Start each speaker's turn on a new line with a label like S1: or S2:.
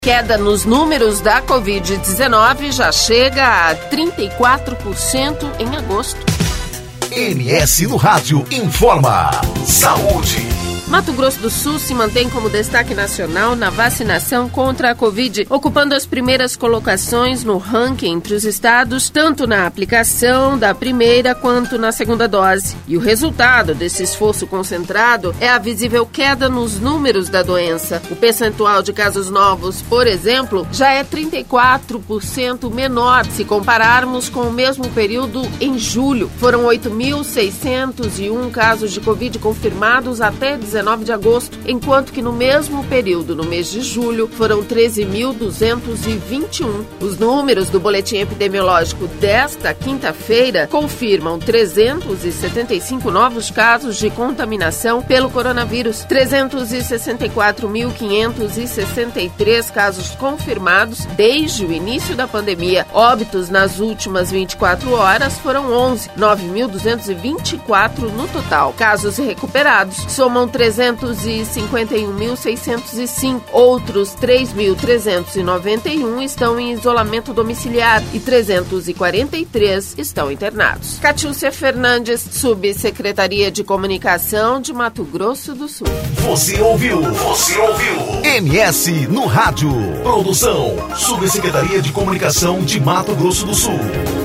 S1: Queda nos números da Covid-19 já chega a 34% em agosto.
S2: MS no Rádio informa. Saúde.
S1: Mato Grosso do Sul se mantém como destaque nacional na vacinação contra a Covid, ocupando as primeiras colocações no ranking entre os estados, tanto na aplicação da primeira quanto na segunda dose. E o resultado desse esforço concentrado é a visível queda nos números da doença. O percentual de casos novos, por exemplo, já é 34% menor se compararmos com o mesmo período em julho. Foram 8.601 casos de Covid confirmados até 19 de agosto, enquanto que no mesmo período, no mês de julho, foram 13.221. Os números do boletim epidemiológico desta quinta-feira confirmam 375 novos casos de contaminação pelo coronavírus, 364.563 casos confirmados desde o início da pandemia. Óbitos nas últimas 24 horas foram 11, 9.224 no total. Casos recuperados somam 351.605. Outros 3.391 estão em isolamento domiciliar e 343 estão internados. Catiúcia Fernandes, Subsecretaria de Comunicação de Mato Grosso do Sul.
S2: Você ouviu? MS no Rádio. Produção, Subsecretaria de Comunicação de Mato Grosso do Sul.